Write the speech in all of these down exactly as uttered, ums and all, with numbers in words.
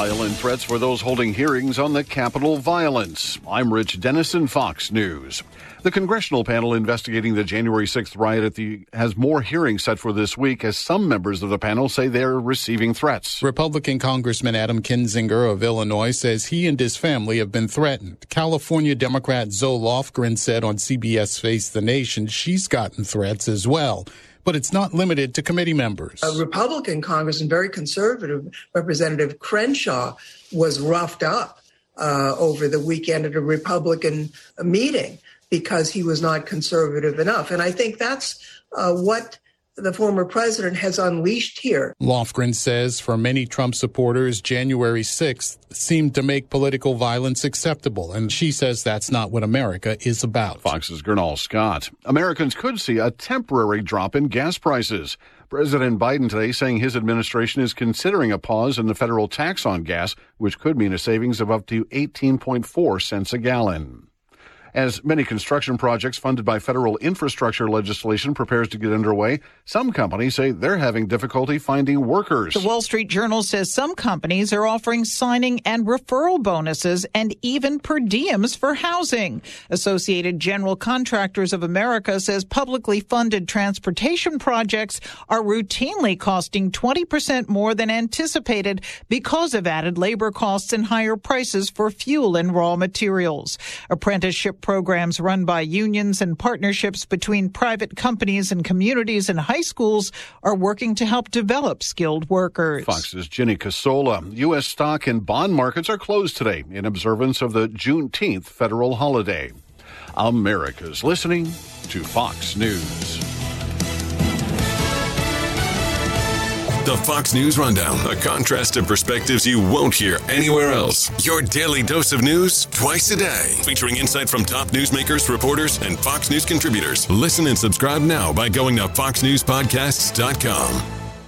Violent threats for those holding hearings on the Capitol violence. I'm Rich Dennison, Fox News. The congressional panel investigating the January sixth riot at the has more hearings set for this week as some members of the panel say they're receiving threats. Republican Congressman Adam Kinzinger of Illinois says he and his family have been threatened. California Democrat Zoe Lofgren said on C B S Face the Nation she's gotten threats as well. But it's not limited to committee members. A Republican Congressman, very conservative, Representative Crenshaw, was roughed up uh, over the weekend at a Republican meeting because he was not conservative enough. And I think that's uh, what the former president has unleashed here. Lofgren says for many Trump supporters, January sixth seemed to make political violence acceptable. And she says that's not what America is about. Fox's Gernal Scott. Americans could see a temporary drop in gas prices. President Biden today saying his administration is considering a pause in the federal tax on gas, which could mean a savings of up to eighteen point four cents a gallon. As many construction projects funded by federal infrastructure legislation prepares to get underway, some companies say they're having difficulty finding workers. The Wall Street Journal says some companies are offering signing and referral bonuses and even per diems for housing. Associated General Contractors of America says publicly funded transportation projects are routinely costing twenty percent more than anticipated because of added labor costs and higher prices for fuel and raw materials. Apprenticeship programs run by unions and partnerships between private companies and communities and high schools are working to help develop skilled workers. Fox's Ginny Casola. U S stock and bond markets are closed today in observance of the Juneteenth federal holiday. America's listening to Fox News. The Fox News Rundown, a contrast of perspectives you won't hear anywhere else. Your daily dose of news twice a day, featuring insight from top newsmakers, reporters, and Fox News contributors. Listen and subscribe now by going to fox news podcasts dot com.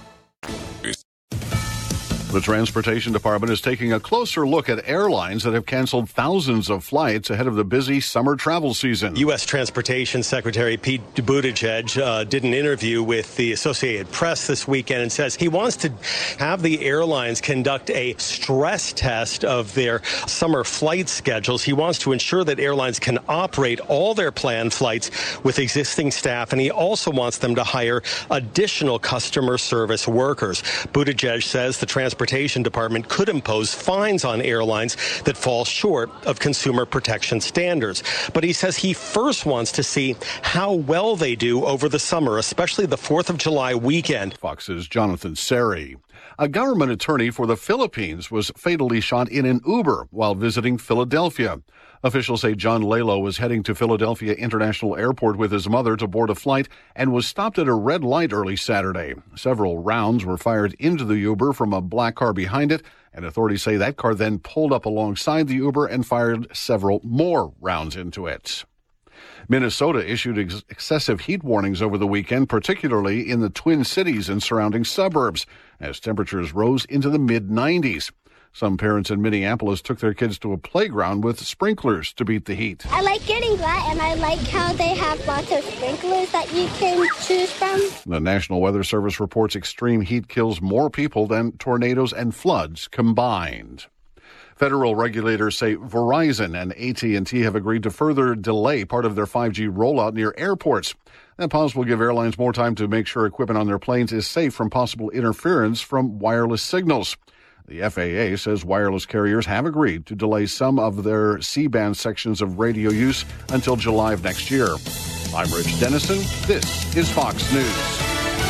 The Transportation Department is taking a closer look at airlines that have canceled thousands of flights ahead of the busy summer travel season. U S Transportation Secretary Pete Buttigieg uh, did an interview with the Associated Press this weekend and says he wants to have the airlines conduct a stress test of their summer flight schedules. He wants to ensure that airlines can operate all their planned flights with existing staff, and he also wants them to hire additional customer service workers. Buttigieg says the Transportation Transportation Department could impose fines on airlines that fall short of consumer protection standards. But he says he first wants to see how well they do over the summer, especially the fourth of July weekend. Fox's Jonathan Seri. A government attorney for the Philippines was fatally shot in an Uber while visiting Philadelphia. Officials say John Lalo was heading to Philadelphia International Airport with his mother to board a flight and was stopped at a red light early Saturday. Several rounds were fired into the Uber from a black car behind it, and authorities say that car then pulled up alongside the Uber and fired several more rounds into it. Minnesota issued ex- excessive heat warnings over the weekend, particularly in the Twin Cities and surrounding suburbs, as temperatures rose into the mid nineties. Some parents in Minneapolis took their kids to a playground with sprinklers to beat the heat. I like getting that, and I like how they have lots of sprinklers that you can choose from. The National Weather Service reports extreme heat kills more people than tornadoes and floods combined. Federal regulators say Verizon and A T and T have agreed to further delay part of their five G rollout near airports. That pause will give airlines more time to make sure equipment on their planes is safe from possible interference from wireless signals. The F A A says wireless carriers have agreed to delay some of their C-band sections of radio use until July of next year. I'm Rich Dennison. This is Fox News.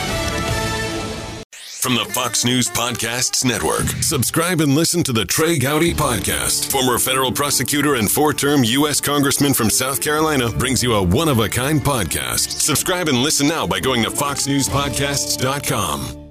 From the Fox News Podcasts Network, subscribe and listen to the Trey Gowdy Podcast. Former federal prosecutor and four-term U S Congressman from South Carolina brings you a one-of-a-kind podcast. Subscribe and listen now by going to fox news podcasts dot com.